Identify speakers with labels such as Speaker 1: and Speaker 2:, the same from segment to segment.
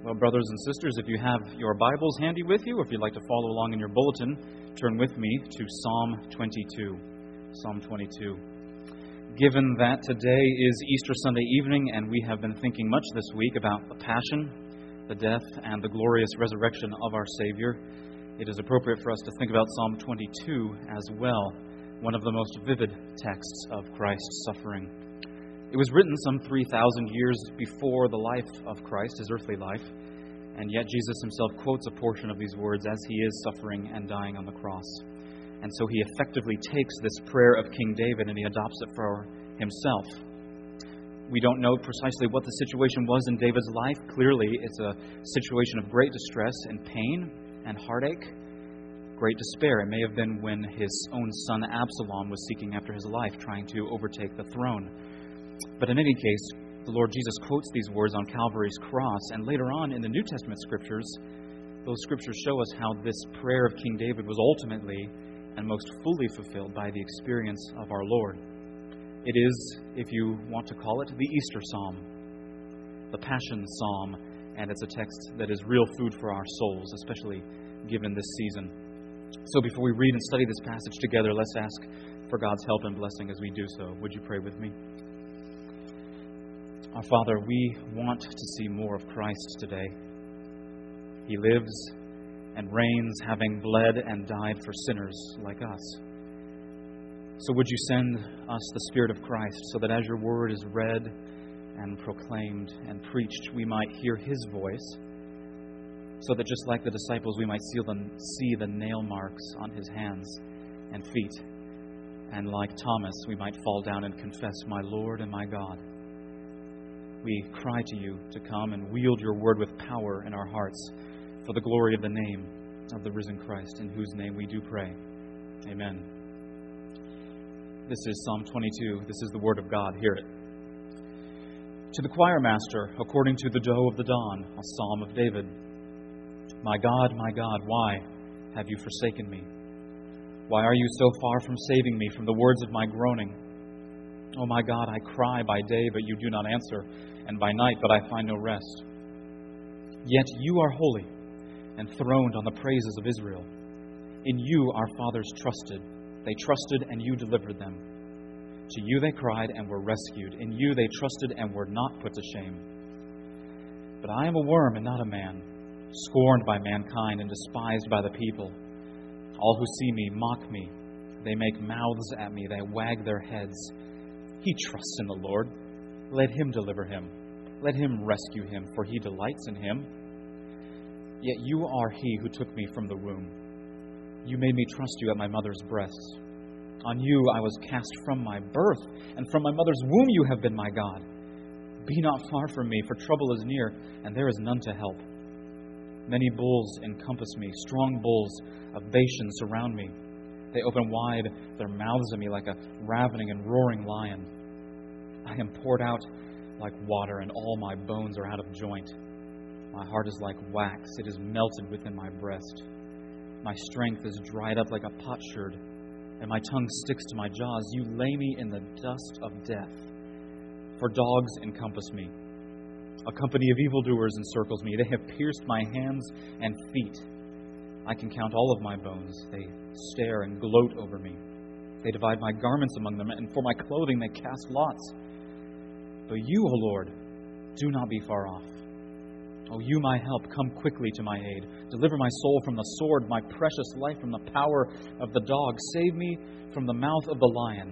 Speaker 1: Well, brothers and sisters, if you have your Bibles handy with you, or if you'd like to follow along in your bulletin, turn with me to Psalm 22. Psalm 22. Given that today is Easter Sunday evening, and we have been thinking much this week about the Passion, the death, and the glorious resurrection of our Savior, it is appropriate for us to think about Psalm 22 as well, one of the most vivid texts of Christ's suffering. It was written some 3,000 years before the life of Christ, his earthly life, and yet Jesus himself quotes a portion of these words as he is suffering and dying on the cross. And so he effectively takes this prayer of King David and he adopts it for himself. We don't know precisely what the situation was in David's life. Clearly, it's a situation of great distress and pain and heartache, great despair. It may have been when his own son Absalom was seeking after his life, trying to overtake the throne. But in any case, the Lord Jesus quotes these words on Calvary's cross, and later on in the New Testament Scriptures, those Scriptures show us how this prayer of King David was ultimately and most fully fulfilled by the experience of our Lord. It is, if you want to call it, the Easter Psalm, the Passion Psalm, and it's a text that is real food for our souls, especially given this season. So before we read and study this passage together, let's ask for God's help and blessing as we do so. Would you pray with me? Our Father, we want to see more of Christ today. He lives and reigns, having bled and died for sinners like us. So would you send us the Spirit of Christ so that as your word is read and proclaimed and preached, we might hear his voice, so that just like the disciples, we might see the nail marks on his hands and feet. And like Thomas, we might fall down and confess, my Lord and my God. We cry to you to come and wield your word with power in our hearts for the glory of the name of the risen Christ, in whose name we do pray. Amen. This is Psalm 22. This is the word of God. Hear it. To the choir master, according to the doe of the dawn, a psalm of David. My God, why have you forsaken me? Why are you so far from saving me from the words of my groaning? Oh my God, I cry by day, but you do not answer, and by night, but I find no rest. Yet you are holy, enthroned on the praises of Israel. In you our fathers trusted. They trusted, and you delivered them. To you they cried and were rescued. In you they trusted and were not put to shame. But I am a worm and not a man, scorned by mankind and despised by the people. All who see me mock me. They make mouths at me. They wag their heads. He trusts in the Lord. Let him deliver him. Let him rescue him, for he delights in him. Yet you are he who took me from the womb. You made me trust you at my mother's breasts. On you I was cast from my birth, and from my mother's womb you have been my God. Be not far from me, for trouble is near, and there is none to help. Many bulls encompass me, strong bulls of Bashan surround me. They open wide their mouths at me like a ravening and roaring lion. I am poured out like water, and all my bones are out of joint. My heart is like wax, it is melted within my breast. My strength is dried up like a potsherd, and my tongue sticks to my jaws. You lay me in the dust of death, for dogs encompass me. A company of evildoers encircles me. They have pierced my hands and feet. I can count all of my bones. They stare and gloat over me. They divide my garments among them, and for my clothing they cast lots. But you, O Lord, do not be far off. O you, my help, come quickly to my aid. Deliver my soul from the sword, my precious life from the power of the dog. Save me from the mouth of the lion.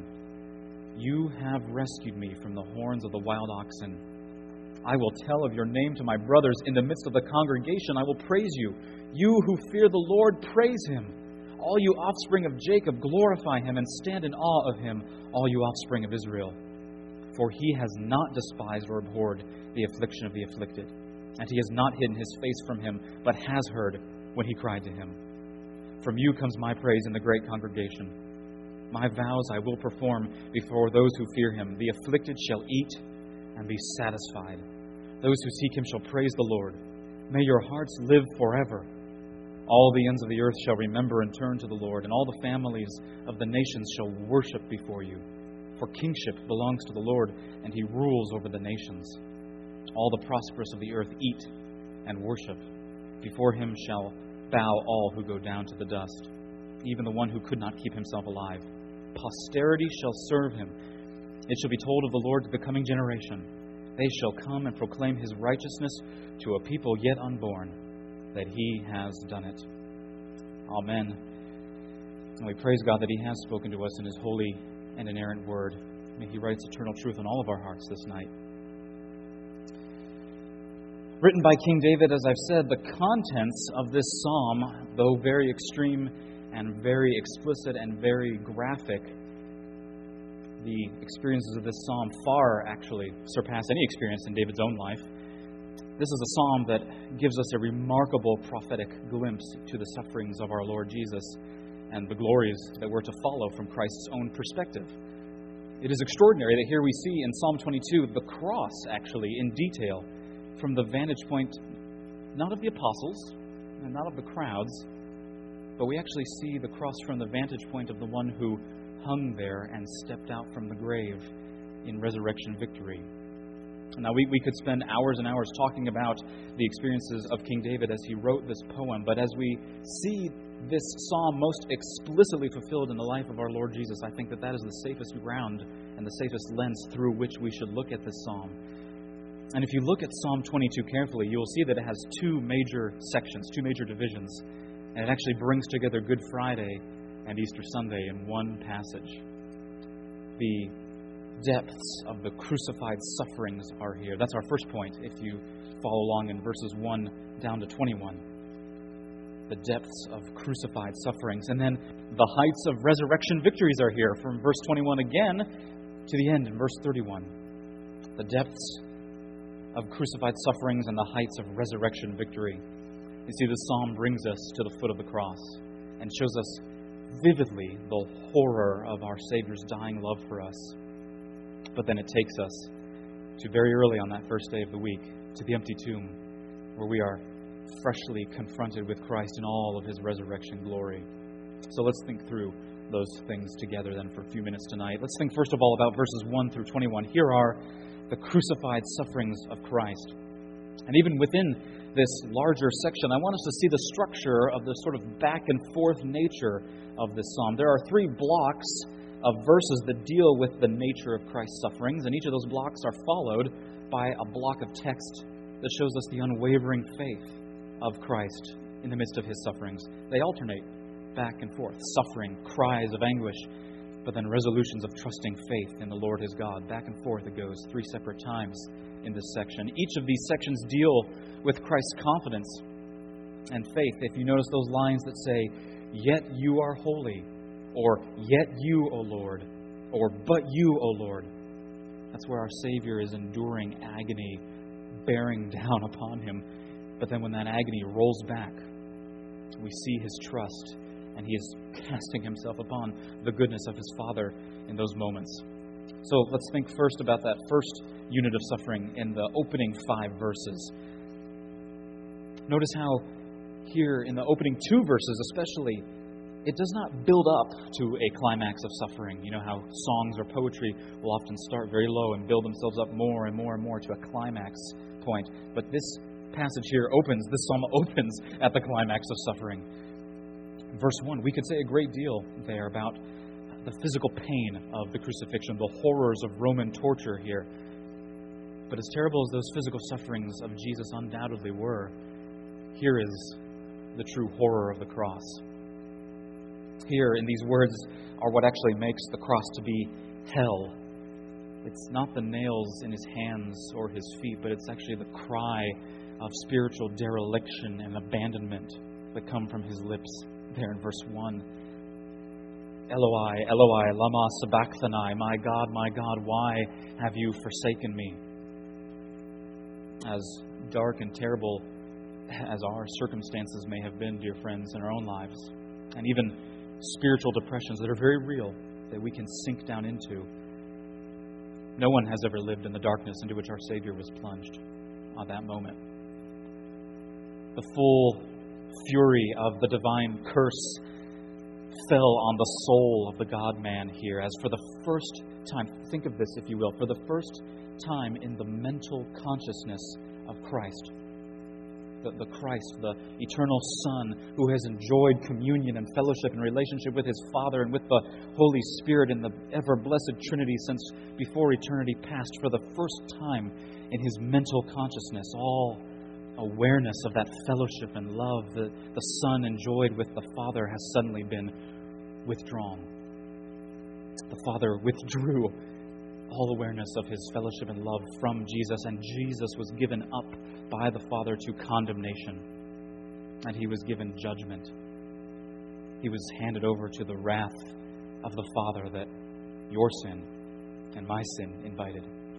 Speaker 1: You have rescued me from the horns of the wild oxen. I will tell of your name to my brothers. In the midst of the congregation I will praise you. You who fear the Lord, praise him. All you offspring of Jacob, glorify him and stand in awe of him, all you offspring of Israel. For he has not despised or abhorred the affliction of the afflicted, and he has not hidden his face from him, but has heard when he cried to him. From you comes my praise in the great congregation. My vows I will perform before those who fear him. The afflicted shall eat and be satisfied. Those who seek him shall praise the Lord. May your hearts live forever. All the ends of the earth shall remember and turn to the Lord, and all the families of the nations shall worship before you. For kingship belongs to the Lord, and he rules over the nations. All the prosperous of the earth eat and worship. Before him shall bow all who go down to the dust, even the one who could not keep himself alive. Posterity shall serve him. It shall be told of the Lord to the coming generation. They shall come and proclaim his righteousness to a people yet unborn, that he has done it. Amen. And we praise God that he has spoken to us in his holy and inerrant word. May he write eternal truth on all of our hearts this night. Written by King David, as I've said, the contents of this psalm, though very extreme and very explicit and very graphic, the experiences of this psalm far actually surpass any experience in David's own life. This is a psalm that gives us a remarkable prophetic glimpse to the sufferings of our Lord Jesus and the glories that were to follow from Christ's own perspective. It is extraordinary that here we see in Psalm 22 the cross actually in detail from the vantage point not of the apostles and not of the crowds, but we actually see the cross from the vantage point of the one who hung there and stepped out from the grave in resurrection victory. Now, we could spend hours and hours talking about the experiences of King David as he wrote this poem, but as we see this psalm most explicitly fulfilled in the life of our Lord Jesus, I think that is the safest ground and the safest lens through which we should look at this psalm. And if you look at Psalm 22 carefully, you will see that it has two major sections, two major divisions, and it actually brings together Good Friday and Easter Sunday in one passage. The depths of the crucified sufferings are here. That's our first point, if you follow along in verses 1 down to 21. The depths of crucified sufferings. And then the heights of resurrection victories are here, from verse 21 again to the end in verse 31. The depths of crucified sufferings and the heights of resurrection victory. You see, this psalm brings us to the foot of the cross and shows us vividly the horror of our Savior's dying love for us. But then it takes us to very early on that first day of the week, to the empty tomb, where we are freshly confronted with Christ in all of his resurrection glory. So let's think through those things together then for a few minutes tonight. Let's think first of all about verses 1 through 21. Here are the crucified sufferings of Christ. And even within this larger section, I want us to see the structure of the sort of back and forth nature of this psalm. There are three blocks of verses that deal with the nature of Christ's sufferings, and each of those blocks are followed by a block of text that shows us the unwavering faith of Christ in the midst of his sufferings. They alternate back and forth, suffering, cries of anguish, but then resolutions of trusting faith in the Lord his God. Back and forth it goes 3 separate times in this section. Each of these sections deal with Christ's confidence and faith. If you notice those lines that say, "Yet you are holy," or "Yet you, O Lord," or "But you, O Lord," that's where our Savior is enduring agony, bearing down upon him. But then when that agony rolls back, we see his trust, and he is casting himself upon the goodness of his Father in those moments. So let's think first about that first unit of suffering in the opening 5 verses. Notice how here in the opening 2 verses especially, it does not build up to a climax of suffering. You know how songs or poetry will often start very low and build themselves up more and more and more to a climax point. But this passage here this psalm opens at the climax of suffering. Verse 1, we could say a great deal there about the physical pain of the crucifixion, the horrors of Roman torture here. But as terrible as those physical sufferings of Jesus undoubtedly were, here is the true horror of the cross. Here in these words are what actually makes the cross to be hell. It's not the nails in his hands or his feet, but it's actually the cry of spiritual dereliction and abandonment that come from his lips there in verse 1. Eloi, Eloi, lama sabachthani, my God, why have you forsaken me? As dark and terrible as our circumstances may have been, dear friends, in our own lives, and even spiritual depressions that are very real, that we can sink down into, no one has ever lived in the darkness into which our Savior was plunged at that moment. The full fury of the divine curse fell on the soul of the God-man here, as for the first time, think of this if you will, for the first time in the mental consciousness of Christ, the Christ, the eternal Son, who has enjoyed communion and fellowship and relationship with His Father and with the Holy Spirit in the ever-blessed Trinity since before eternity past, for the first time in His mental consciousness, all awareness of that fellowship and love that the Son enjoyed with the Father has suddenly been withdrawn. The Father withdrew all awareness of His fellowship and love from Jesus, and Jesus was given up by the Father to condemnation, and He was given judgment. He was handed over to the wrath of the Father that your sin and my sin invited.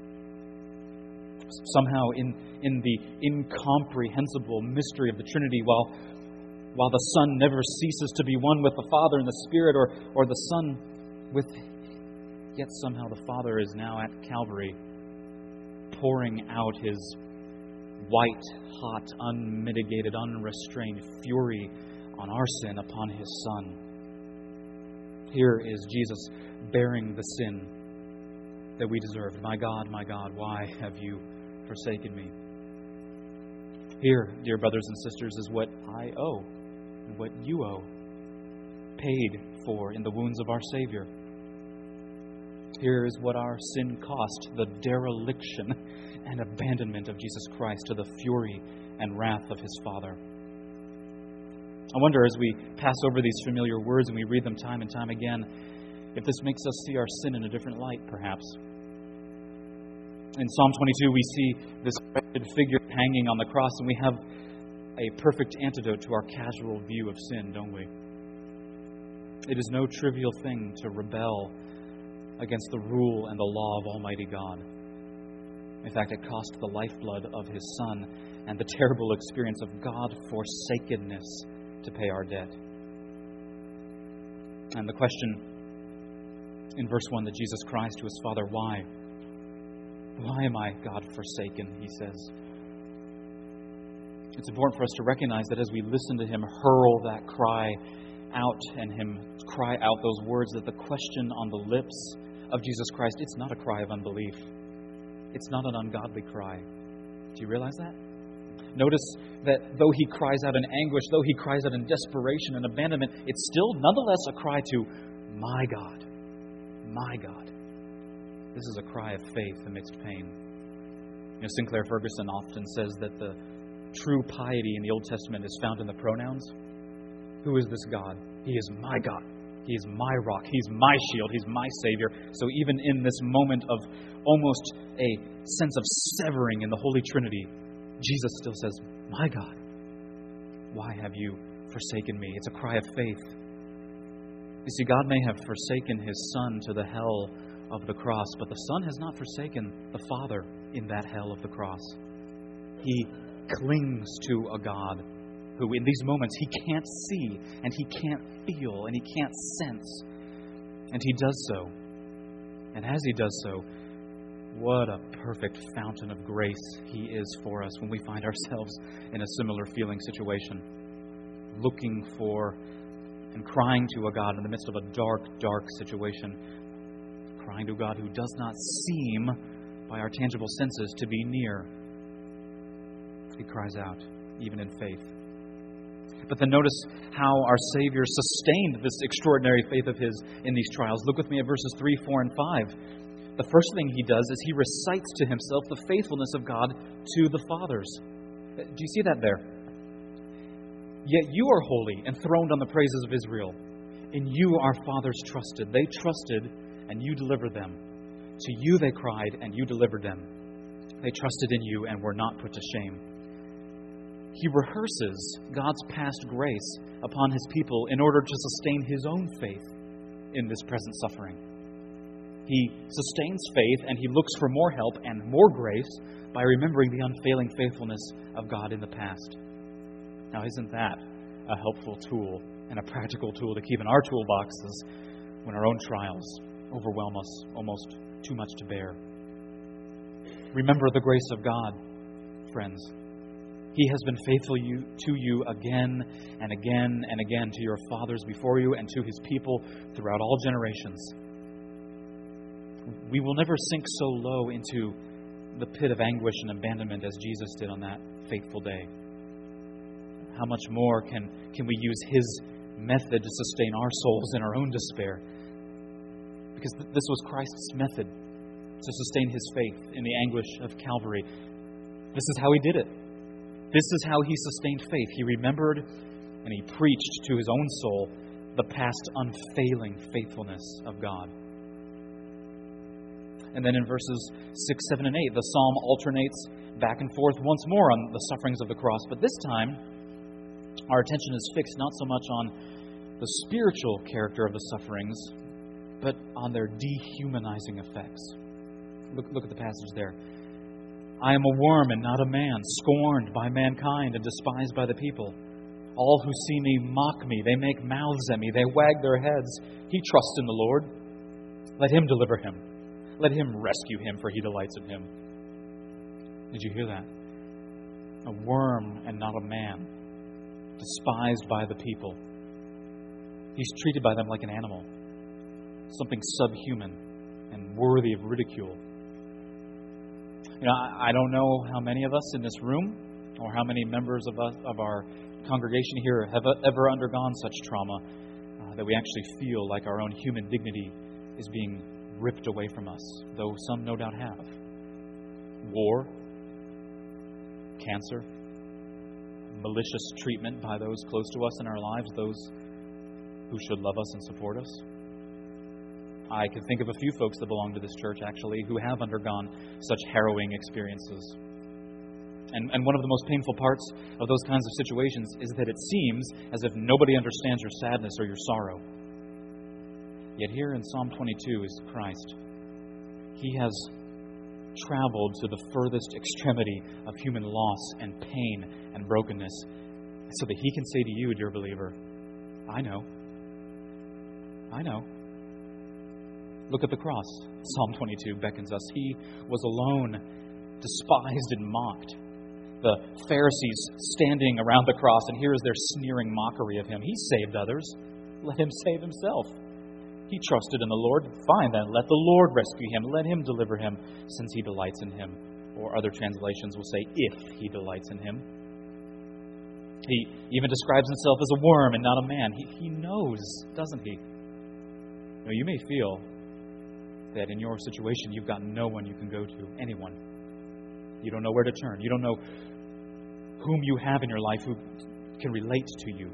Speaker 1: Somehow in the incomprehensible mystery of the Trinity, while the Son never ceases to be one with the Father and the Spirit, or the Son with, yet somehow the Father is now at Calvary pouring out His white, hot, unmitigated, unrestrained fury on our sin upon His Son. Here is Jesus bearing the sin that we deserved. My God, why have you forsaken me? Here, dear brothers and sisters, is what I owe and what you owe, paid for in the wounds of our Savior. Here is what our sin cost, the dereliction and abandonment of Jesus Christ to the fury and wrath of His Father. I wonder, as we pass over these familiar words and we read them time and time again, if this makes us see our sin in a different light, perhaps. In Psalm 22, we see this wretched figure hanging on the cross, and we have a perfect antidote to our casual view of sin, don't we? It is no trivial thing to rebel against the rule and the law of Almighty God. In fact, it cost the lifeblood of His Son and the terrible experience of God-forsakenness to pay our debt. And the question in verse 1 that Jesus cries to His Father, why? Why am I God-forsaken, He says. It's important for us to recognize that as we listen to Him hurl that cry out and Him cry out those words, that the question on the lips of Jesus Christ, it's not a cry of unbelief. It's not an ungodly cry. Do you realize that? Notice that though He cries out in anguish, though He cries out in desperation and abandonment, it's still nonetheless a cry to, my God, my God. This is a cry of faith amidst pain. You know, Sinclair Ferguson often says that the true piety in the Old Testament is found in the pronouns. Who is this God? He is my God. He is my rock. He's my shield. He's my Savior. So even in this moment of almost a sense of severing in the Holy Trinity, Jesus still says, my God, why have you forsaken me? It's a cry of faith. You see, God may have forsaken His Son to the hell of the cross, but the Son has not forsaken the Father in that hell of the cross. He clings to a God who in these moments He can't see, and He can't feel, and He can't sense. And He does so. And as He does so, what a perfect fountain of grace He is for us when we find ourselves in a similar feeling situation, looking for and crying to a God in the midst of a dark, dark situation, crying to a God who does not seem, by our tangible senses, to be near. He cries out, even in faith. But then notice how our Savior sustained this extraordinary faith of His in these trials. Look with me at verses 3, 4, and 5. The first thing He does is He recites to Himself the faithfulness of God to the fathers. Do you see that there? Yet you are holy, enthroned on the praises of Israel. In you our fathers trusted. They trusted, and you delivered them. To you they cried, and you delivered them. They trusted in you and were not put to shame. He rehearses God's past grace upon His people in order to sustain His own faith in this present suffering. He sustains faith and He looks for more help and more grace by remembering the unfailing faithfulness of God in the past. Now, isn't that a helpful tool and a practical tool to keep in our toolboxes when our own trials overwhelm us almost too much to bear? Remember the grace of God, friends. He has been faithful to you again and again and again, to your fathers before you and to His people throughout all generations. We will never sink so low into the pit of anguish and abandonment as Jesus did on that fateful day. how much more can we use His method to sustain our souls in our own despair? Because this was Christ's method to sustain His faith in the anguish of Calvary. This is how He did it. This is how He sustained faith. He remembered and He preached to His own soul the past unfailing faithfulness of God. And then in verses 6, 7, and 8, the psalm alternates back and forth once more on the sufferings of the cross. But this time, our attention is fixed not so much on the spiritual character of the sufferings, but on their dehumanizing effects. Look at the passage there. I am a worm and not a man, scorned by mankind and despised by the people. All who see me mock me. They make mouths at me. They wag their heads. He trusts in the Lord. Let Him deliver him. Let Him rescue him, for He delights in him. Did you hear that? A worm and not a man, despised by the people. He's treated by them like an animal, something subhuman and worthy of ridicule. You know, I don't know how many of us in this room or how many members of our congregation here have ever undergone such trauma that we actually feel like our own human dignity is being ripped away from us, though some no doubt have. War, cancer, malicious treatment by those close to us in our lives, those who should love us and support us. I can think of a few folks that belong to this church, actually, who have undergone such harrowing experiences. And one of the most painful parts of those kinds of situations is that it seems as if nobody understands your sadness or your sorrow. Yet here in Psalm 22 is Christ. He has traveled to the furthest extremity of human loss and pain and brokenness so that He can say to you, dear believer, I know. I know. Look at the cross. Psalm 22 beckons us. He was alone, despised and mocked. The Pharisees standing around the cross, and here is their sneering mockery of Him. He saved others. Let Him save Himself. He trusted in the Lord. Fine then, let the Lord rescue him. Let Him deliver him, since He delights in him. Or other translations will say, if He delights in him. He even describes Himself as a worm and not a man. He knows, doesn't He? Now, you may feel that in your situation you've got no one you can go to, anyone. You don't know where to turn. You don't know whom you have in your life who can relate to you.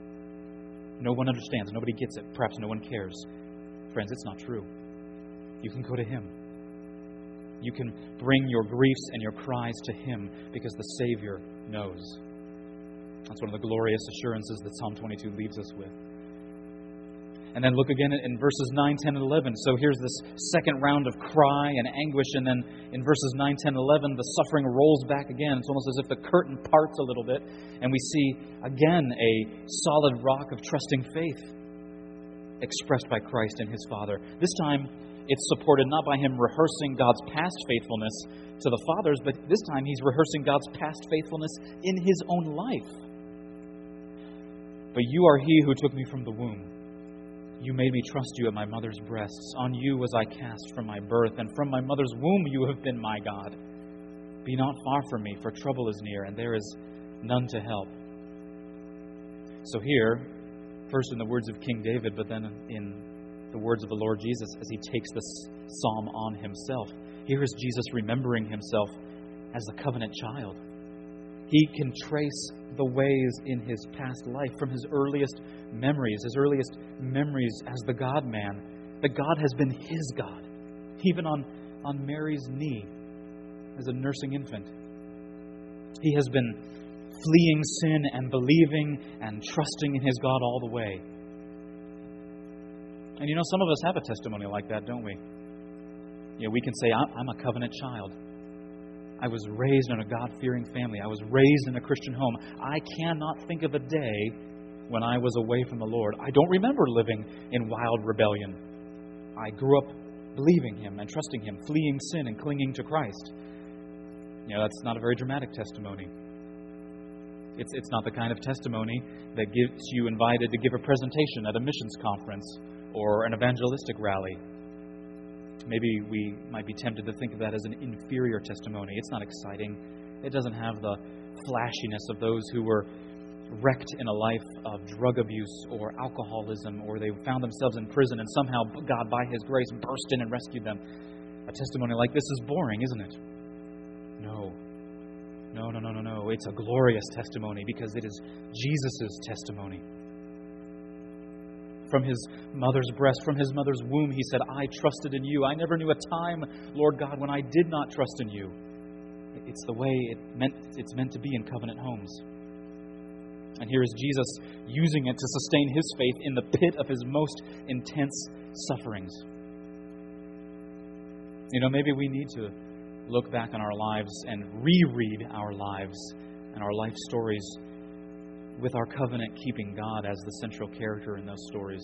Speaker 1: No one understands. Nobody gets it. Perhaps no one cares. Friends, it's not true. You can go to Him. You can bring your griefs and your cries to Him because the Savior knows. That's one of the glorious assurances that Psalm 22 leaves us with. And then look again in verses 9, 10, and 11. So here's this second round of cry and anguish, and then in verses 9, 10, 11, the suffering rolls back again. It's almost as if the curtain parts a little bit, and we see again a solid rock of trusting faith expressed by Christ and His Father. This time, it's supported not by Him rehearsing God's past faithfulness to the fathers, but this time He's rehearsing God's past faithfulness in His own life. But you are He who took me from the womb. You made me trust you at my mother's breasts. On you was I cast from my birth, and from my mother's womb you have been my God. Be not far from me, for trouble is near, and there is none to help. So here, first in the words of King David, but then in the words of the Lord Jesus as He takes this psalm on Himself. Here is Jesus remembering Himself as a covenant child. He can trace the ways in His past life from His earliest memories as the God-man, that God has been His God, even on Mary's knee as a nursing infant. He has been fleeing sin and believing and trusting in His God all the way. And you know, some of us have a testimony like that, don't we? You know, we can say, I'm a covenant child. I was raised in a God-fearing family. I was raised in a Christian home. I cannot think of a day when I was away from the Lord. I don't remember living in wild rebellion. I grew up believing Him and trusting Him, fleeing sin and clinging to Christ. You know, that's not a very dramatic testimony. It's not the kind of testimony that gets you invited to give a presentation at a missions conference or an evangelistic rally. Maybe we might be tempted to think of that as an inferior testimony. It's not exciting. It doesn't have the flashiness of those who were wrecked in a life of drug abuse or alcoholism, or they found themselves in prison and somehow God, by His grace, burst in and rescued them. A testimony like this is boring, isn't it? No. It's a glorious testimony because it is Jesus' testimony. From His mother's breast, from His mother's womb, He said, I trusted in You. I never knew a time, Lord God, when I did not trust in You. It's the way it's meant to be in covenant homes. And here is Jesus using it to sustain His faith in the pit of His most intense sufferings. Maybe we need to look back on our lives and reread our lives and our life stories with our covenant-keeping God as the central character in those stories.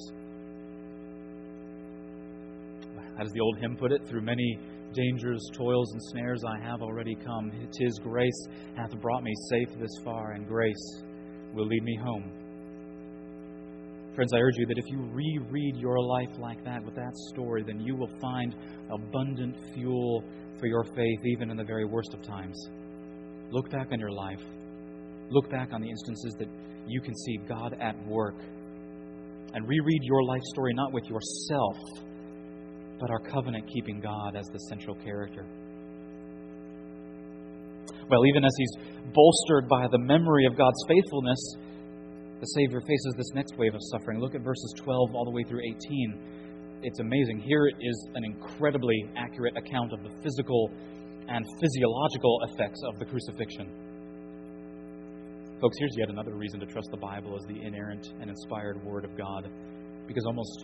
Speaker 1: As the old hymn put it, through many dangers, toils, and snares I have already come. 'Tis grace hath brought me safe this far, and grace will lead me home. Friends, I urge you that if you reread your life like that, with that story, then you will find abundant fuel for your faith, even in the very worst of times. Look back on your life. Look back on the instances that you can see God at work. And reread your life story not with yourself, but our covenant-keeping God as the central character. Well, even as He's bolstered by the memory of God's faithfulness, the Savior faces this next wave of suffering. Look at verses 12 all the way through 18. It's amazing. Here is an incredibly accurate account of the physical and physiological effects of the crucifixion. Folks, here's yet another reason to trust the Bible as the inerrant and inspired Word of God. Because almost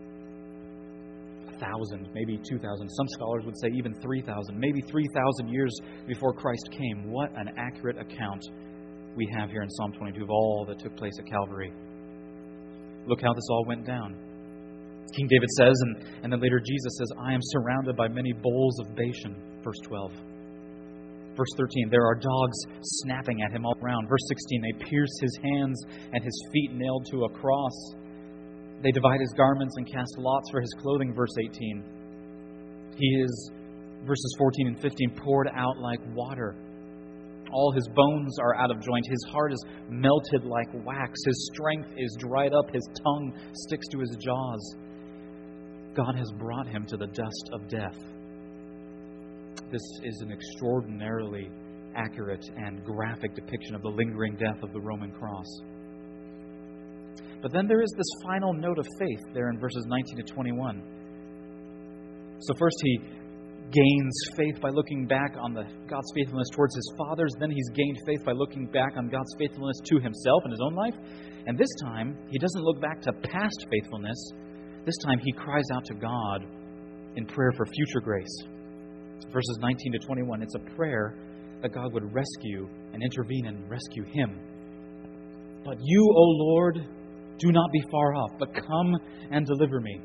Speaker 1: 1,000, maybe 2,000, some scholars would say even 3,000, maybe 3,000 years before Christ came, what an accurate account we have here in Psalm 22 of all that took place at Calvary. Look how this all went down. King David says, and then later Jesus says, I am surrounded by many bowls of Bashan, verse 12. Verse 13, there are dogs snapping at Him all around. Verse 16, they pierce His hands and His feet nailed to a cross. They divide His garments and cast lots for His clothing, verse 18. He is, verses 14 and 15, poured out like water. All His bones are out of joint. His heart is melted like wax. His strength is dried up. His tongue sticks to His jaws. God has brought Him to the dust of death. This is an extraordinarily accurate and graphic depiction of the lingering death of the Roman cross. But then there is this final note of faith there in verses 19 to 21. So first He gains faith by looking back on God's faithfulness towards His fathers. Then He's gained faith by looking back on God's faithfulness to Himself in His own life. And this time, He doesn't look back to past faithfulness. This time, He cries out to God in prayer for future grace. Verses 19 to 21, it's a prayer that God would rescue and intervene and rescue him. But You, O Lord, do not be far off, but come and deliver me.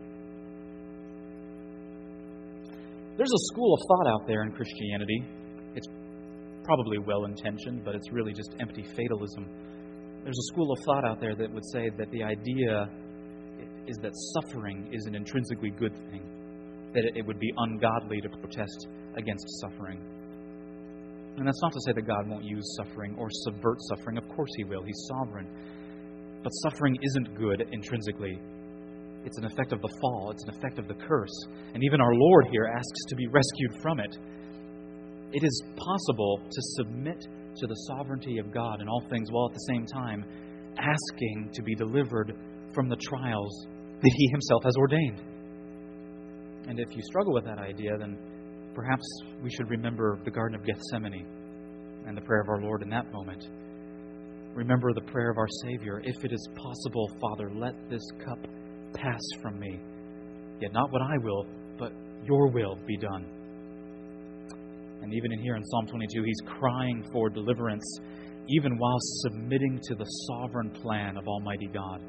Speaker 1: There's a school of thought out there in Christianity. It's probably well-intentioned, but it's really just empty fatalism. There's a school of thought out there that would say that the idea is that suffering is an intrinsically good thing, that it would be ungodly to protest against suffering. And that's not to say that God won't use suffering or subvert suffering. Of course He will. He's sovereign. But suffering isn't good intrinsically. It's an effect of the fall. It's an effect of the curse. And even our Lord here asks to be rescued from it. It is possible to submit to the sovereignty of God in all things while at the same time asking to be delivered from the trials that He Himself has ordained. And if you struggle with that idea, then perhaps we should remember the Garden of Gethsemane and the prayer of our Lord in that moment. Remember the prayer of our Savior, if it is possible, Father, let this cup pass from me. Yet not what I will, but Your will be done. And even in here in Psalm 22, he's crying for deliverance, even while submitting to the sovereign plan of Almighty God.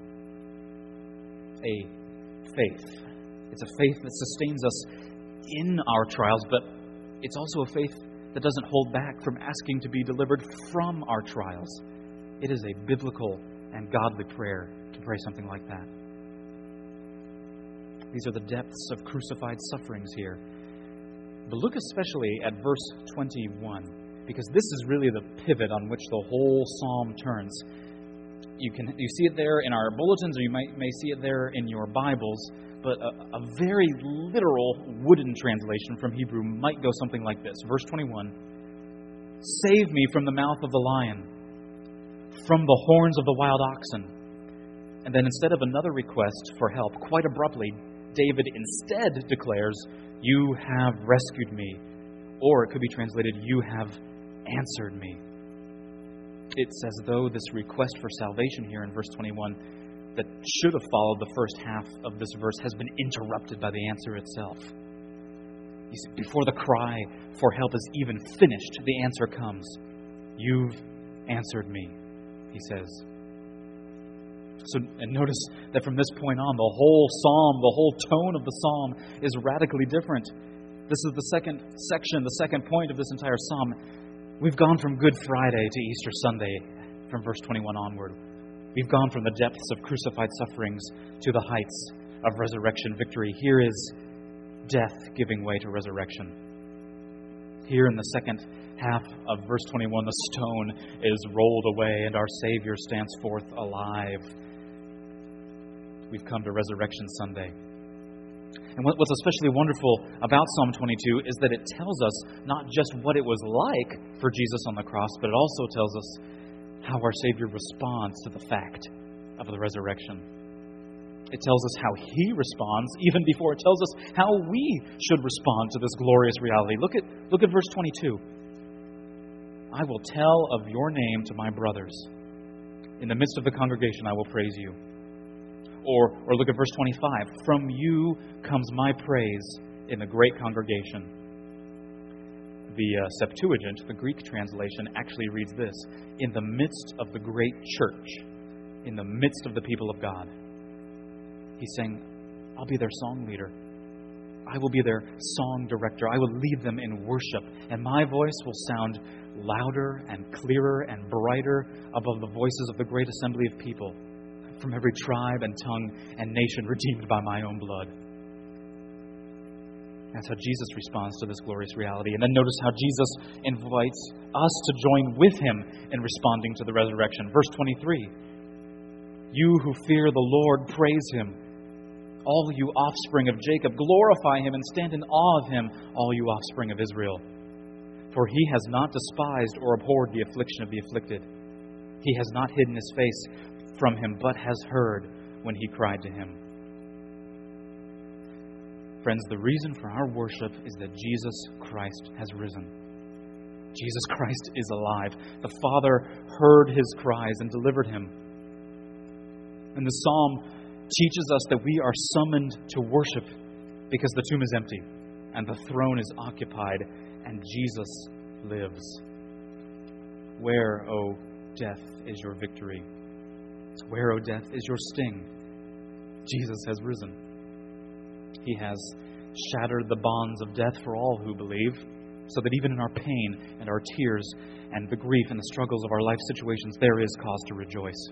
Speaker 1: A faith. It's a faith that sustains us in our trials, but it's also a faith that doesn't hold back from asking to be delivered from our trials. It is a biblical and godly prayer to pray something like that. These are the depths of crucified sufferings here. But look especially at verse 21, because this is really the pivot on which the whole psalm turns. You see it there in our bulletins, or you may see it there in your Bibles. But a very literal wooden translation from Hebrew might go something like this. Verse 21, "Save me from the mouth of the lion, from the horns of the wild oxen." And then instead of another request for help, quite abruptly, David instead declares, "You have rescued me." Or it could be translated, "You have answered me." It's as though this request for salvation here in verse 21 that should have followed the first half of this verse has been interrupted by the answer itself. You see, before the cry for help is even finished, the answer comes. "You've answered me," he says. And notice that from this point on, the whole psalm, the whole tone of the psalm is radically different. This is the second section, the second point of this entire psalm. We've gone from Good Friday to Easter Sunday, from verse 21 onward. We've gone from the depths of crucified sufferings to the heights of resurrection victory. Here is death giving way to resurrection. Here in the second half of verse 21, the stone is rolled away and our Savior stands forth alive. We've come to Resurrection Sunday. And what's especially wonderful about Psalm 22 is that it tells us not just what it was like for Jesus on the cross, but it also tells us how our Savior responds to the fact of the resurrection. It tells us how He responds, even before it tells us how we should respond to this glorious reality. Look at verse 22. "I will tell of your name to my brothers. In the midst of the congregation I will praise you." Or look at verse 25. "From you comes my praise in the great congregation." The Septuagint, the Greek translation, actually reads this: "In the midst of the great church, in the midst of the people of God." He's saying, I'll be their song leader. I will be their song director. I will lead them in worship. And my voice will sound louder and clearer and brighter above the voices of the great assembly of people from every tribe and tongue and nation redeemed by my own blood. That's how Jesus responds to this glorious reality. And then notice how Jesus invites us to join with Him in responding to the resurrection. Verse 23, "You who fear the Lord, praise Him. All you offspring of Jacob, glorify Him and stand in awe of Him, all you offspring of Israel. For He has not despised or abhorred the affliction of the afflicted. He has not hidden His face from him, but has heard when he cried to Him." Friends, the reason for our worship is that Jesus Christ has risen. Jesus Christ is alive. The Father heard His cries and delivered Him. And the psalm teaches us that we are summoned to worship because the tomb is empty and the throne is occupied and Jesus lives. Where, O death, is your victory? Where, O death, is your sting? Jesus has risen. He has shattered the bonds of death for all who believe, so that even in our pain and our tears and the grief and the struggles of our life situations, there is cause to rejoice.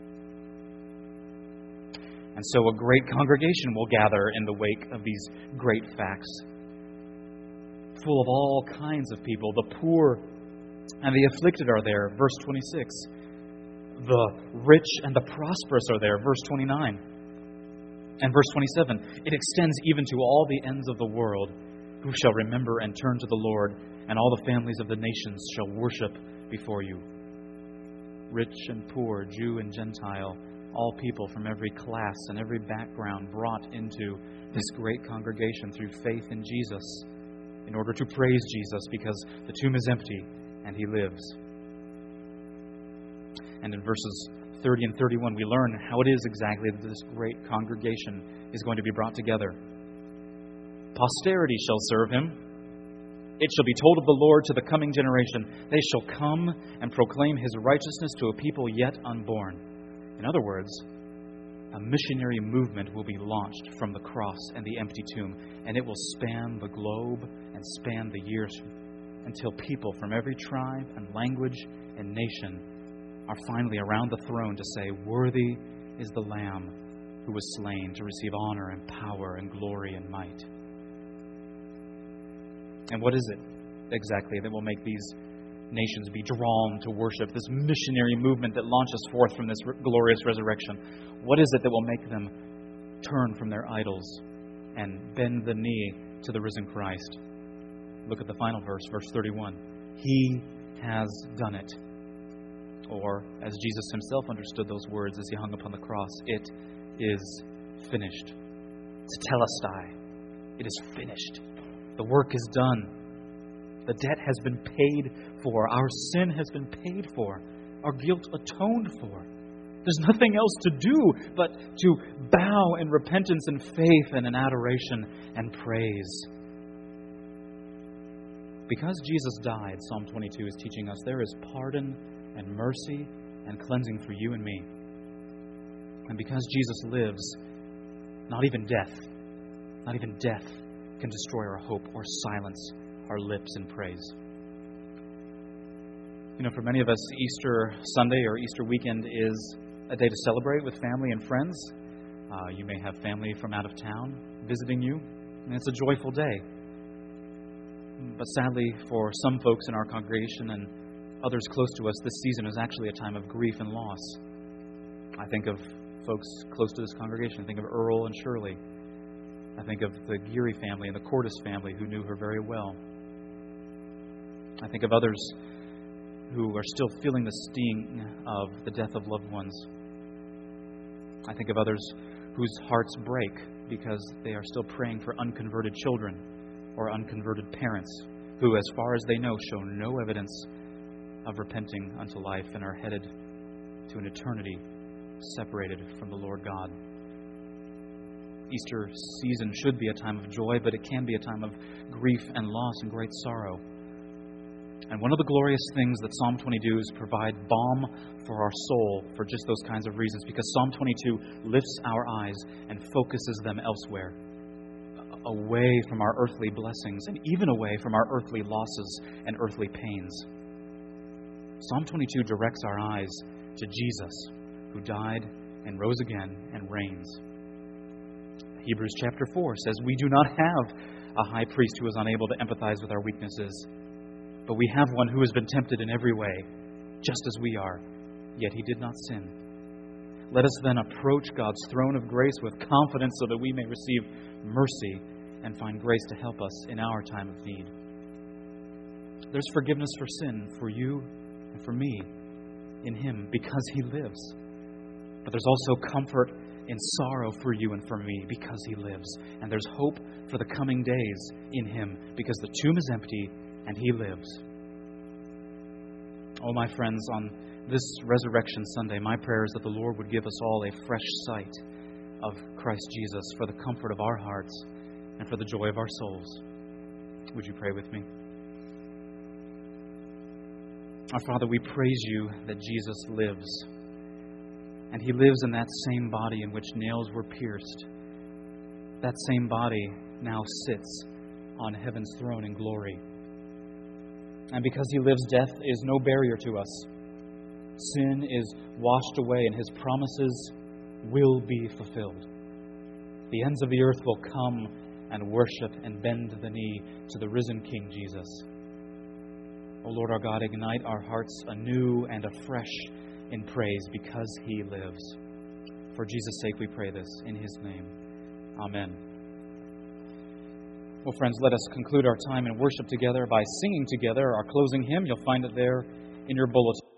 Speaker 1: And so a great congregation will gather in the wake of these great facts, full of all kinds of people. The poor and the afflicted are there, verse 26. The rich and the prosperous are there, verse 29. And verse 27, "It extends even to all the ends of the world, who shall remember and turn to the Lord, and all the families of the nations shall worship before you." Rich and poor, Jew and Gentile, all people from every class and every background brought into this great congregation through faith in Jesus in order to praise Jesus because the tomb is empty and He lives. And in verses 30 and 31, we learn how it is exactly that this great congregation is going to be brought together. "Posterity shall serve Him. It shall be told of the Lord to the coming generation. They shall come and proclaim His righteousness to a people yet unborn." In other words, a missionary movement will be launched from the cross and the empty tomb, and it will span the globe and span the years until people from every tribe and language and nation are finally around the throne to say, "Worthy is the Lamb who was slain to receive honor and power and glory and might." And what is it exactly that will make these nations be drawn to worship, this missionary movement that launches forth from this glorious resurrection? What is it that will make them turn from their idols and bend the knee to the risen Christ? Look at the final verse, verse 31. He has done it. Or, as Jesus himself understood those words as he hung upon the cross, it is finished. Tetelestai. It is finished. The work is done. The debt has been paid for. Our sin has been paid for. Our guilt atoned for. There's nothing else to do but to bow in repentance and faith and in adoration and praise. Because Jesus died, Psalm 22 is teaching us, there is pardon and mercy and cleansing for you and me. And because Jesus lives, not even death can destroy our hope or silence our lips in praise. You know, for many of us, Easter Sunday or Easter weekend is a day to celebrate with family and friends. You may have family from out of town visiting you, and it's a joyful day. But sadly, for some folks in our congregation and others close to us, this season is actually a time of grief and loss. I think of folks close to this congregation. I think of Earl and Shirley. I think of the Geary family and the Cordes family who knew her very well. I think of others who are still feeling the sting of the death of loved ones. I think of others whose hearts break because they are still praying for unconverted children or unconverted parents who, as far as they know, show no evidence of repenting unto life and are headed to an eternity separated from the Lord God. Easter season should be a time of joy, but it can be a time of grief and loss and great sorrow. And one of the glorious things that Psalm 22 is provide balm for our soul for just those kinds of reasons, because Psalm 22 lifts our eyes and focuses them elsewhere, away from our earthly blessings and even away from our earthly losses and earthly pains. Psalm 22 directs our eyes to Jesus, who died and rose again and reigns. Hebrews chapter 4 says, we do not have a high priest who is unable to empathize with our weaknesses, but we have one who has been tempted in every way, just as we are, yet he did not sin. Let us then approach God's throne of grace with confidence so that we may receive mercy and find grace to help us in our time of need. There's forgiveness for sin for you and for me in Him because He lives. But there's also comfort in sorrow for you and for me because He lives. And there's hope for the coming days in Him because the tomb is empty and He lives. Oh, my friends, on this Resurrection Sunday, my prayer is that the Lord would give us all a fresh sight of Christ Jesus for the comfort of our hearts and for the joy of our souls. Would you pray with me? Our Father, we praise You that Jesus lives. And He lives in that same body in which nails were pierced. That same body now sits on heaven's throne in glory. And because He lives, death is no barrier to us. Sin is washed away and His promises will be fulfilled. The ends of the earth will come and worship and bend the knee to the risen King Jesus. O Lord our God, ignite our hearts anew and afresh in praise because He lives. For Jesus' sake we pray this in His name. Amen. Well, friends, let us conclude our time in worship together by singing together our closing hymn. You'll find it there in your bulletin.